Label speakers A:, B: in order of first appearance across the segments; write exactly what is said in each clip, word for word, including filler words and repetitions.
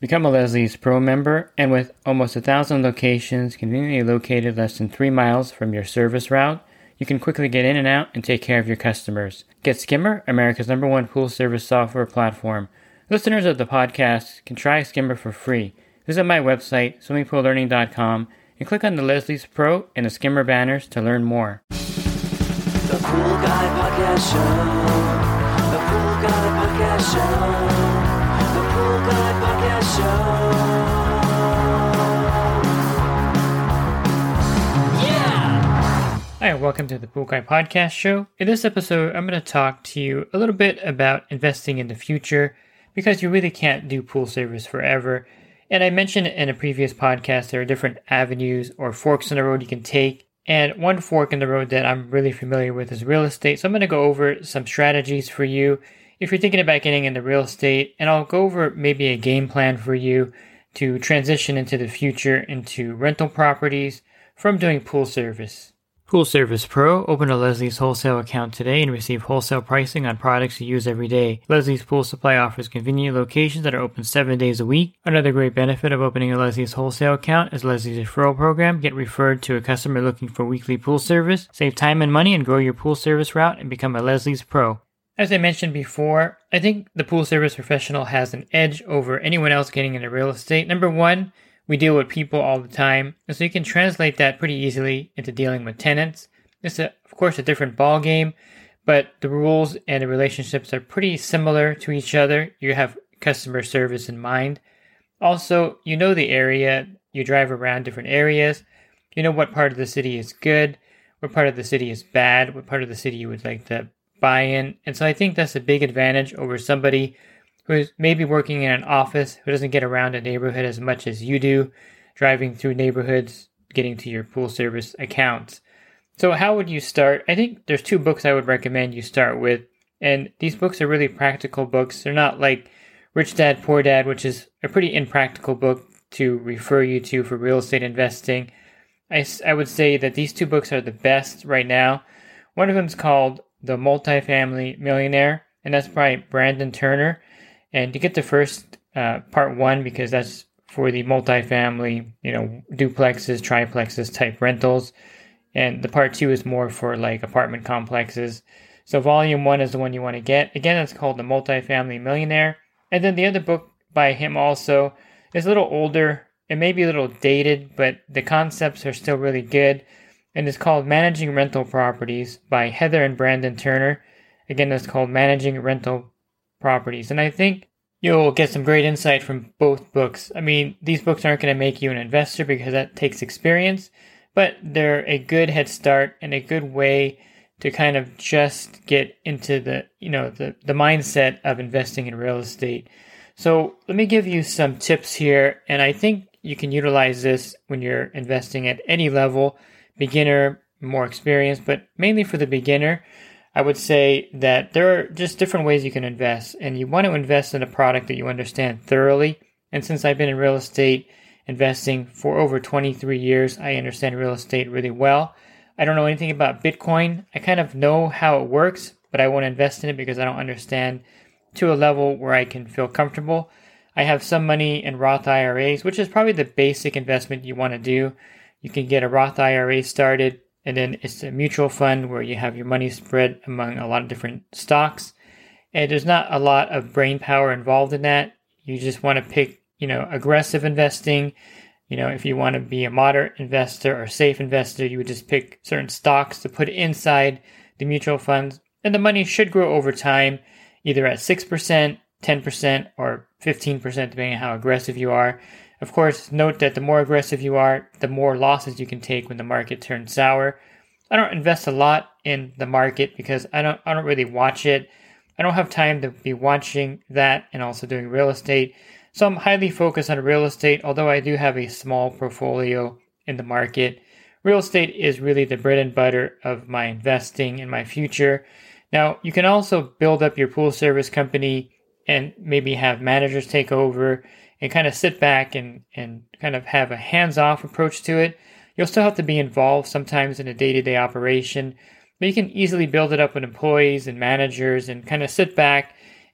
A: Become a Leslie's Pro member, and with almost a thousand locations conveniently located less than three miles from your service route, you can quickly get in and out and take care of your customers. Get Skimmer, America's number one pool service software platform. Listeners of the podcast can try Skimmer for free. Visit my website, swimming pool learning dot com, and click on the Leslie's Pro and the Skimmer banners to learn more.
B: The Pool Guy Podcast Show. The Pool Guy Podcast Show. The Pool Guy Podcast Show. Yeah!
A: Hi, and welcome to the Pool Guy Podcast Show. In this episode, I'm going to talk to you a little bit about investing in the future because you really can't do pool service forever. And I mentioned in a previous podcast, there are different avenues or forks in the road you can take. And one fork in the road that I'm really familiar with is real estate. So I'm going to go over some strategies for you if you're thinking about getting into real estate, and I'll go over maybe a game plan for you to transition into the future into rental properties from doing pool service. Pool Service Pro. Open a Leslie's wholesale account today and receive wholesale pricing on products you use every day. Leslie's Pool Supply offers convenient locations that are open seven days a week. Another great benefit of opening a Leslie's wholesale account is Leslie's referral program. Get referred to a customer looking for weekly pool service. Save time and money and grow your pool service route and become a Leslie's Pro. As I mentioned before, I think the pool service professional has an edge over anyone else getting into real estate. Number one, we deal with people all the time, and so you can translate that pretty easily into dealing with tenants. It's, a, of course, a different ball game, but the rules and the relationships are pretty similar to each other. You have customer service in mind. Also, you know the area. You drive around different areas. You know what part of the city is good, what part of the city is bad, what part of the city you would like to buy in. And so I think that's a big advantage over somebody who is maybe working in an office who doesn't get around a neighborhood as much as you do, driving through neighborhoods, getting to your pool service accounts. So how would you start? I think there's two books I would recommend you start with. And these books are really practical books. They're not like Rich Dad, Poor Dad, which is a pretty impractical book to refer you to for real estate investing. I, I would say that these two books are the best right now. One of them is called The Multifamily Millionaire, and that's by Brandon Turner. And you get the first uh, part one because that's for the multifamily, you know, duplexes, triplexes type rentals. And the part two is more for like apartment complexes. So volume one is the one you want to get. Again, it's called The Multifamily Millionaire. And then the other book by him also is a little older. It may be a little dated, but the concepts are still really good. And it's called Managing Rental Properties by Heather and Brandon Turner. Again, it's called Managing Rental Properties. And I think you'll get some great insight from both books. I mean, these books aren't going to make you an investor because that takes experience, but they're a good head start and a good way to kind of just get into the, you know, the, the mindset of investing in real estate. So let me give you some tips here. And I think you can utilize this when you're investing at any level, beginner, more experienced, but mainly for the beginner. I would say that there are just different ways you can invest, and you want to invest in a product that you understand thoroughly. And since I've been in real estate investing for over twenty-three years, I understand real estate really well. I don't know anything about Bitcoin. I kind of know how it works, but I won't invest in it because I don't understand to a level where I can feel comfortable. I have some money in Roth I R As, which is probably the basic investment you want to do. You can get a Roth I R A started, and then it's a mutual fund where you have your money spread among a lot of different stocks. And there's not a lot of brain power involved in that. You just want to pick, you know, aggressive investing. You know, if you want to be a moderate investor or safe investor, you would just pick certain stocks to put inside the mutual funds. And the money should grow over time, either at six percent, ten percent, or fifteen percent, depending on how aggressive you are. Of course, note that the more aggressive you are, the more losses you can take when the market turns sour. I don't invest a lot in the market because I don't I don't really watch it. I don't have time to be watching that and also doing real estate. So I'm highly focused on real estate, although I do have a small portfolio in the market. Real estate is really the bread and butter of my investing in my future. Now, you can also build up your pool service company and maybe have managers take over and kind of sit back and, and kind of have a hands-off approach to it. You'll still have to be involved sometimes in a day-to-day operation, but you can easily build it up with employees and managers and kind of sit back and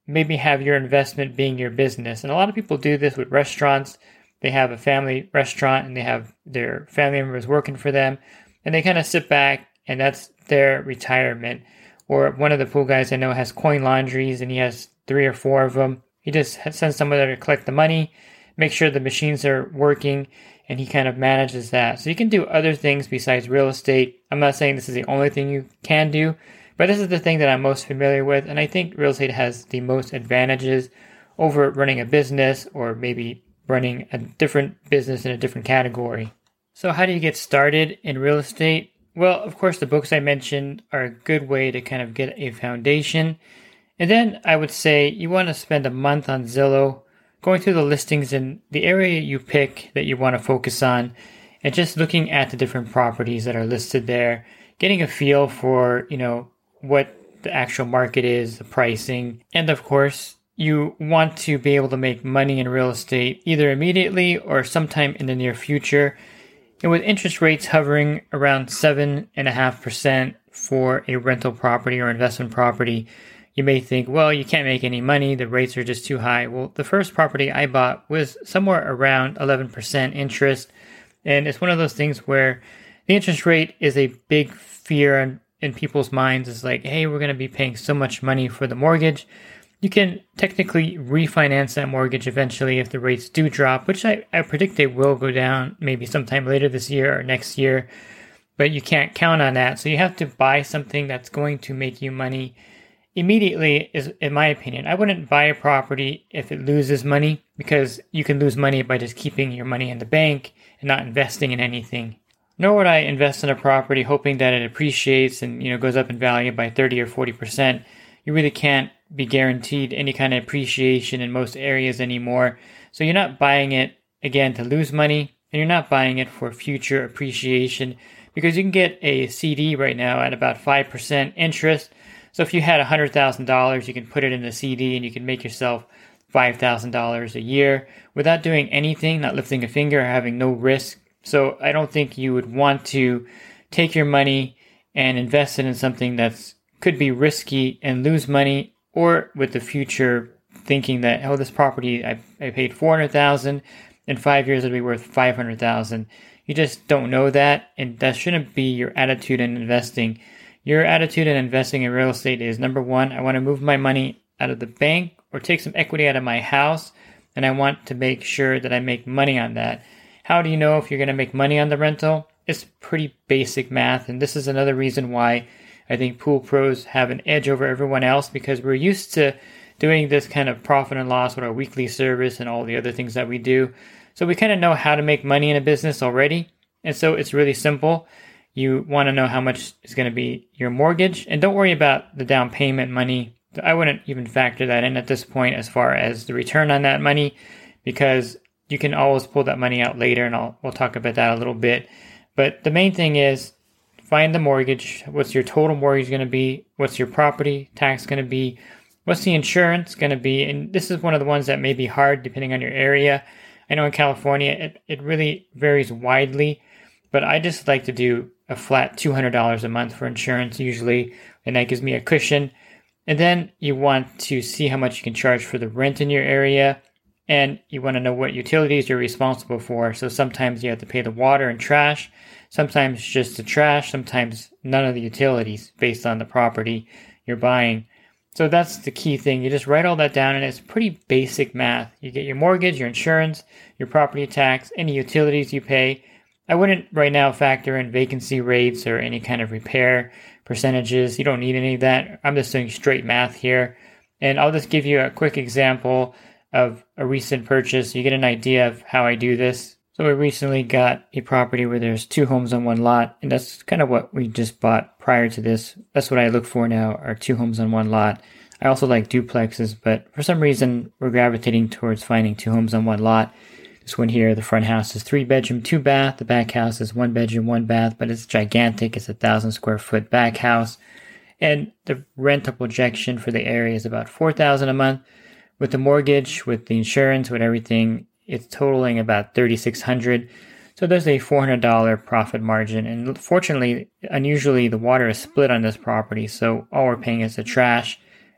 A: maybe have your investment being your business. And a lot of people do this with restaurants. They have a family restaurant and they have their family members working for them, and they kind of sit back and that's their retirement. Or one of the pool guys I know has coin laundries and he has three or four of them. He just sends someone there to collect the money, make sure the machines are working, and he kind of manages that. So you can do other things besides real estate. I'm not saying this is the only thing you can do, but this is the thing that I'm most familiar with, and I think real estate has the most advantages over running a business or maybe running a different business in a different category. So how do you get started in real estate? Well, of course, the books I mentioned are a good way to kind of get a foundation. And then I would say you want to spend a month on Zillow, going through the listings in the area you pick that you want to focus on, and just looking at the different properties that are listed there, getting a feel for, you know, what the actual market is, the pricing. And of course, you want to be able to make money in real estate either immediately or sometime in the near future. And with interest rates hovering around seven point five percent for a rental property or investment property, you may think, well, you can't make any money. The rates are just too high. Well, the first property I bought was somewhere around eleven percent interest. And it's one of those things where the interest rate is a big fear in, in people's minds. It's like, hey, we're going to be paying so much money for the mortgage. You can technically refinance that mortgage eventually if the rates do drop, which I, I predict they will go down maybe sometime later this year or next year. But you can't count on that. So you have to buy something that's going to make you money immediately, is in my opinion. I wouldn't buy a property if it loses money, because you can lose money by just keeping your money in the bank and not investing in anything. Nor would I invest in a property hoping that it appreciates and, you know, goes up in value by thirty or forty percent. You really can't be guaranteed any kind of appreciation in most areas anymore. So you're not buying it, again, to lose money, and you're not buying it for future appreciation, because you can get a C D right now at about five percent interest. So if you had one hundred thousand dollars, you can put it in the C D and you can make yourself five thousand dollars a year without doing anything, not lifting a finger, or having no risk. So I don't think you would want to take your money and invest it in something that's could be risky and lose money, or with the future thinking that, oh, this property, I, I paid four hundred thousand dollars, in five years it'll be worth five hundred thousand dollars. You just don't know that, and that shouldn't be your attitude in investing. Your attitude in investing in real estate is, number one, I want to move my money out of the bank or take some equity out of my house, and I want to make sure that I make money on that. How do you know if you're going to make money on the rental? It's pretty basic math, and this is another reason why I think pool pros have an edge over everyone else, because we're used to doing this kind of profit and loss with our weekly service and all the other things that we do. So we kind of know how to make money in a business already. And so it's really simple. You want to know how much is going to be your mortgage, and don't worry about the down payment money. I wouldn't even factor that in at this point as far as the return on that money, because you can always pull that money out later, and I'll we'll talk about that a little bit. But the main thing is, find the mortgage. What's your total mortgage going to be? What's your property tax going to be? What's the insurance going to be? And this is one of the ones that may be hard depending on your area. I know in California, it, it really varies widely, but I just like to do a flat two hundred dollars a month for insurance usually, and that gives me a cushion. And then you want to see how much you can charge for the rent in your area, and you want to know what utilities you're responsible for. So sometimes you have to pay the water and trash, sometimes just the trash, sometimes none of the utilities based on the property you're buying. So that's the key thing. You just write all that down, and it's pretty basic math. You get your mortgage, your insurance, your property tax, any utilities you pay. I wouldn't right now factor in vacancy rates or any kind of repair percentages. You don't need any of that. I'm just doing straight math here. And I'll just give you a quick example of a recent purchase. You get an idea of how I do this. So we recently got a property where there's two homes on one lot, and that's kind of what we just bought prior to this. That's what I look for now, are two homes on one lot. I also like duplexes, but for some reason we're gravitating towards finding two homes on one lot. This one here, the front house is three bedroom, two bath. The back house is one bedroom, one bath, but it's gigantic. It's a thousand square foot back house. And the rental projection for the area is about four thousand dollars a month. With the mortgage, with the insurance, with everything, it's totaling about thirty-six hundred dollars. So there's a four hundred dollars profit margin. And fortunately, unusually, the water is split on this property. So all we're paying is the trash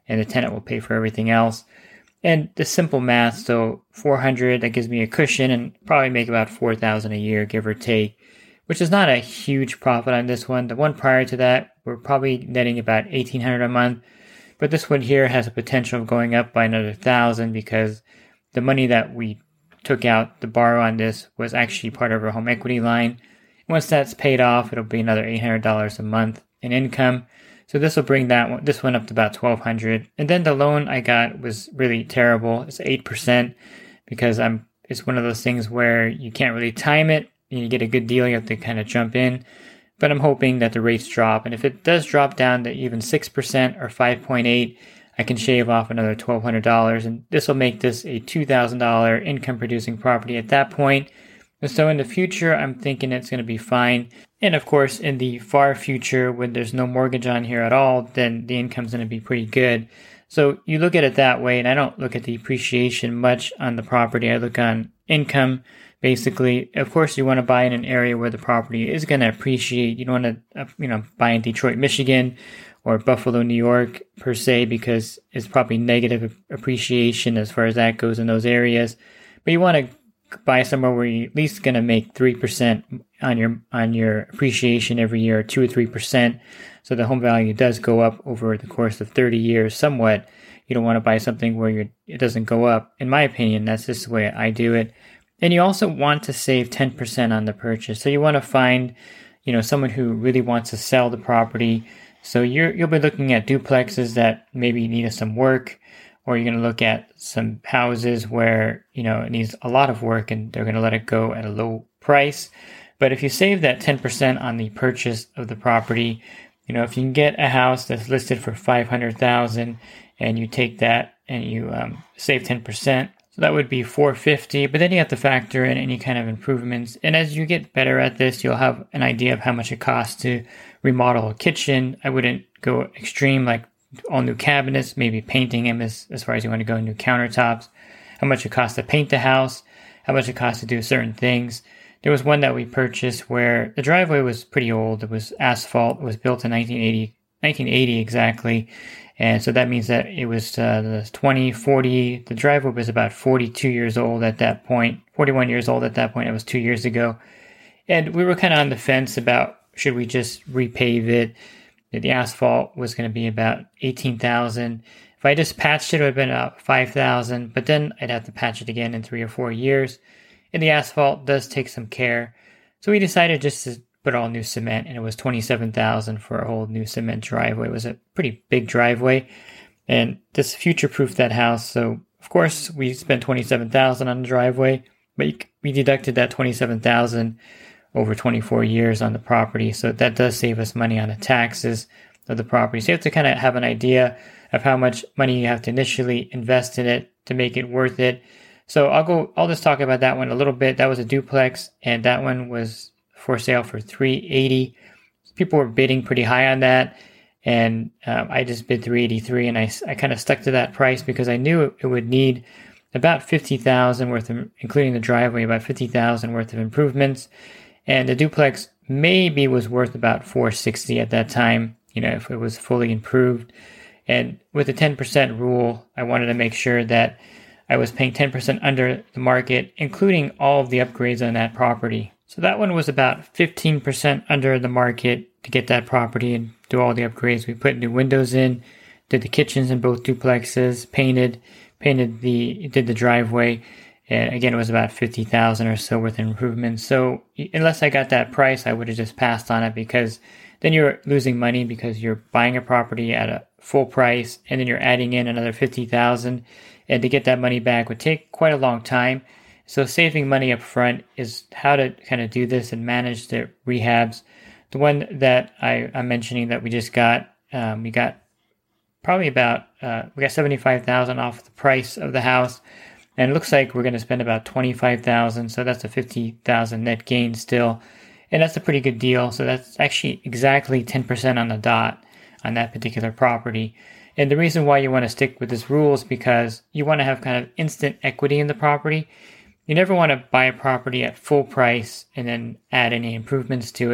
A: and the tenant will pay for everything else. And the simple math, so four hundred, that gives me a cushion and probably make about four thousand a year, give or take, which is not a huge profit on this one. The one prior to that, we're probably netting about eighteen hundred a month, but this one here has a potential of going up by another thousand because the money that we took out to borrow on this was actually part of our home equity line. Once that's paid off, it'll be another eight hundred dollars a month in income. So this will bring that one, this one up to about twelve hundred dollars. And then the loan I got was really terrible. It's eight percent because I'm, it's one of those things where you can't really time it. You get a good deal, you have to kind of jump in. But I'm hoping that the rates drop. And if it does drop down to even six percent or five point eight, I can shave off another twelve hundred dollars. And this will make this a two thousand dollars income producing property at that point. And so in the future, I'm thinking it's going to be fine. And of course, in the far future, when there's no mortgage on here at all, then the income's going to be pretty good. So you look at it that way, and I don't look at the appreciation much on the property. I look on income, basically. Of course, you want to buy in an area where the property is going to appreciate. You don't want to, uh, you know, buy in Detroit, Michigan, or Buffalo, New York, per se, because it's probably negative appreciation as far as that goes in those areas. But you want to buy somewhere where you're at least going to make three percent on your on your appreciation every year, two or three percent. So the home value does go up over the course of thirty years somewhat. You don't want to buy something where you're, it doesn't go up. In my opinion, that's just the way I do it. And you also want to save ten percent on the purchase. So you want to find, you know, someone who really wants to sell the property. So you're, you'll be looking at duplexes that maybe need some work, or you're going to look at some houses where, you know, it needs a lot of work and they're going to let it go at a low price. But if you save that ten percent on the purchase of the property, you know, if you can get a house that's listed for five hundred thousand dollars and you take that and you um, save ten percent, so that would be four hundred fifty dollars, but then you have to factor in any kind of improvements. And as you get better at this, you'll have an idea of how much it costs to remodel a kitchen. I wouldn't go extreme like all new cabinets, maybe painting them as, as far as you want to go, new countertops, how much it costs to paint the house, how much it costs to do certain things. There was one that we purchased where the driveway was pretty old. It was asphalt. It was built in nineteen eighty, nineteen eighty exactly. And so that means that it was uh, the twenty, forty, the driveway was about forty-two years old at that point, forty-one years old at that point. It was two years ago. And we were kind of on the fence about should we just repave it. The asphalt was going to be about eighteen thousand dollars. If I just patched it, it would have been about five thousand dollars, but then I'd have to patch it again in three or four years. And the asphalt does take some care. So we decided just to put all new cement, and it was twenty-seven thousand dollars for a whole new cement driveway. It was a pretty big driveway, and this future-proofed that house. So, of course, we spent twenty-seven thousand dollars on the driveway, but we deducted that twenty-seven thousand dollars over twenty-four years on the property. So that does save us money on the taxes of the property. So you have to kind of have an idea of how much money you have to initially invest in it to make it worth it. So I'll go, I'll just talk about that one a little bit. That was a duplex, and that one was for sale for three hundred eighty dollars. People were bidding pretty high on that, and um, I just bid three hundred eighty-three dollars, and I, I kind of stuck to that price because I knew it, it would need about fifty thousand dollars worth of, including the driveway, about fifty thousand dollars worth of improvements. And the duplex maybe was worth about four hundred sixty dollars at that time, you know, if it was fully improved. And with the ten percent rule, I wanted to make sure that I was paying ten percent under the market, including all of the upgrades on that property. So that one was about fifteen percent under the market to get that property and do all the upgrades. We put new windows in, did the kitchens in both duplexes, painted, painted the, did the driveway. And again, it was about fifty thousand dollars or so worth of improvements. So unless I got that price, I would have just passed on it, because then you're losing money because you're buying a property at a full price and then you're adding in another fifty thousand dollars. And to get that money back would take quite a long time. So saving money up front is how to kind of do this and manage the rehabs. The one that I, I'm mentioning that we just got, um, we got probably about, uh, we got seventy-five thousand dollars off the price of the house. And it looks like we're going to spend about twenty-five thousand dollars. So that's a fifty thousand dollars net gain still. And that's a pretty good deal. So that's actually exactly ten percent on the dot on that particular property. And the reason why you want to stick with this rule is because you want to have kind of instant equity in the property. You never want to buy a property at full price and then add any improvements to it,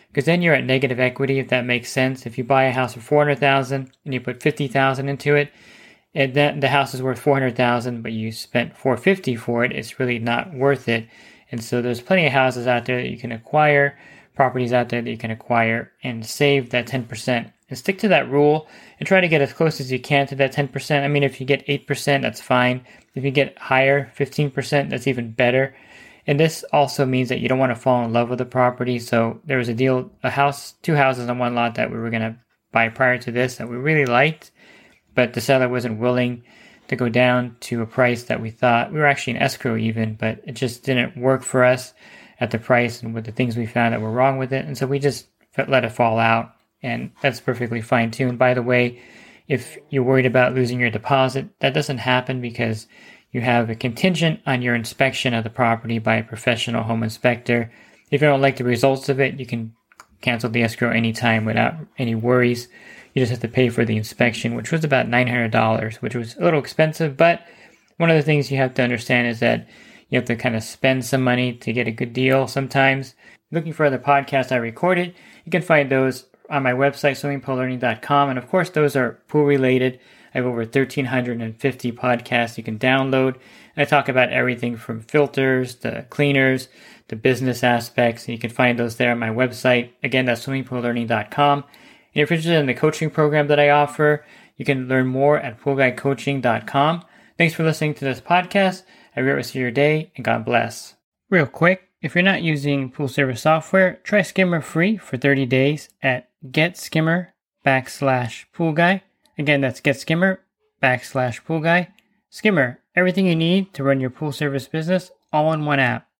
A: because then you're at negative equity, if that makes sense. If you buy a house for four hundred thousand dollars and you put fifty thousand dollars into it, and then the house is worth four hundred thousand dollars, but you spent four hundred fifty thousand dollars for it, it's really not worth it. And so there's plenty of houses out there that you can acquire, properties out there that you can acquire, and save that ten percent. And stick to that rule and try to get as close as you can to that ten percent. I mean, if you get eight percent, that's fine. If you get higher, fifteen percent, that's even better. And this also means that you don't want to fall in love with the property. So there was a deal, a house, two houses on one lot that we were going to buy prior to this that we really liked, but the seller wasn't willing to go down to a price that we thought. We were actually in escrow even, but it just didn't work for us at the price and with the things we found that were wrong with it. And so we just let it fall out. And that's perfectly fine too. And by the way, if you're worried about losing your deposit, that doesn't happen because you have a contingent on your inspection of the property by a professional home inspector. If you don't like the results of it, you can cancel the escrow anytime without any worries. You just have to pay for the inspection, which was about nine hundred dollars, which was a little expensive. But one of the things you have to understand is that you have to kind of spend some money to get a good deal sometimes. Looking for other podcasts I recorded, you can find those on my website, swimming pool learning dot com. And of course, those are pool related. I have over one thousand three hundred fifty podcasts you can download. And I talk about everything from filters to cleaners to business aspects. And you can find those there on my website. Again, that's swimming pool learning dot com. And if you're interested in the coaching program that I offer, you can learn more at pool guy coaching dot com. Thanks for listening to this podcast. Have a great rest of your day, and God bless. Real quick, if you're not using pool service software, try Skimmer free for thirty days at getskimmer backslash pool guy. Again, that's getskimmer backslash pool guy. Skimmer, everything you need to run your pool service business all in one app.